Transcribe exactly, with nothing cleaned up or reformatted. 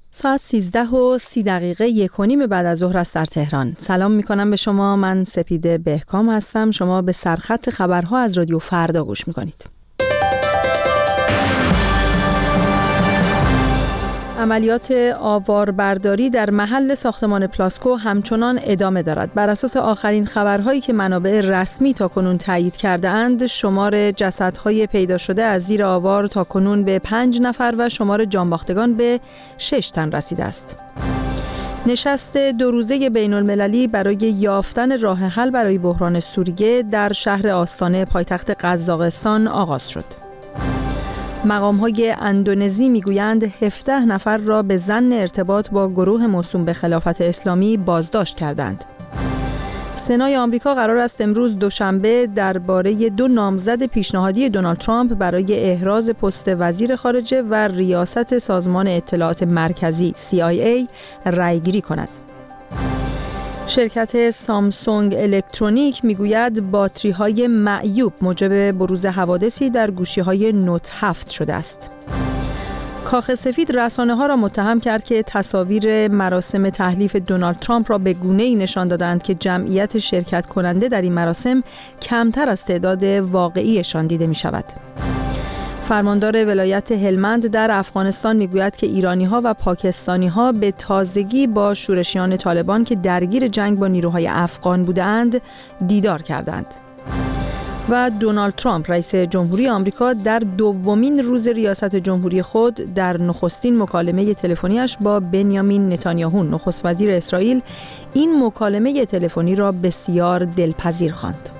ساعت سیزده و سی دقیقه یک و نیم بعد از ظهر است در تهران. سلام می کنم به شما. من سپیده بهکام هستم. شما به سرخط خبرها از رادیو فردا گوش می کنید. عملیات آواربرداری در محل ساختمان پلاسکو همچنان ادامه دارد. بر اساس آخرین خبرهایی که منابع رسمی تاکنون تایید کرده اند، شمار جسدهای پیدا شده از زیر آوار تاکنون به پنج نفر و شمار جانباختگان به شش تن رسیده است. نشست دو روزه بین المللی برای یافتن راه حل برای بحران سوریه در شهر آستانه پایتخت قزاقستان آغاز شد. مقام‌های اندونزی میگویند هفده نفر را به ظن ارتباط با گروه موسوم به خلافت اسلامی بازداشت کردند. سنای آمریکا قرار است امروز دوشنبه درباره دو نامزد پیشنهادی دونالد ترامپ برای احراز پست وزیر خارجه و ریاست سازمان اطلاعات مرکزی سی آی ای رأی‌گیری کند. شرکت سامسونگ الکترونیک میگوید باتری‌های معیوب موجب بروز حوادثی در گوشی‌های نوت هفت شده است. کاخ سفید رسانه‌ها را متهم کرد که تصاویر مراسم تحلیف دونالد ترامپ را به گونه‌ای نشان دادند که جمعیت شرکت کننده در این مراسم کمتر از تعداد واقعیشان دیده می‌شود. فرماندار ولایت هلمند در افغانستان میگوید که ایرانی‌ها و پاکستانی‌ها به تازگی با شورشیان طالبان که درگیر جنگ با نیروهای افغان بودند دیدار کردند. و دونالد ترامپ رئیس جمهوری آمریکا در دومین روز ریاست جمهوری خود در نخستین مکالمه تلفنیش با بنیامین نتانیاهو نخست وزیر اسرائیل این مکالمه تلفنی را بسیار دلپذیر خواند.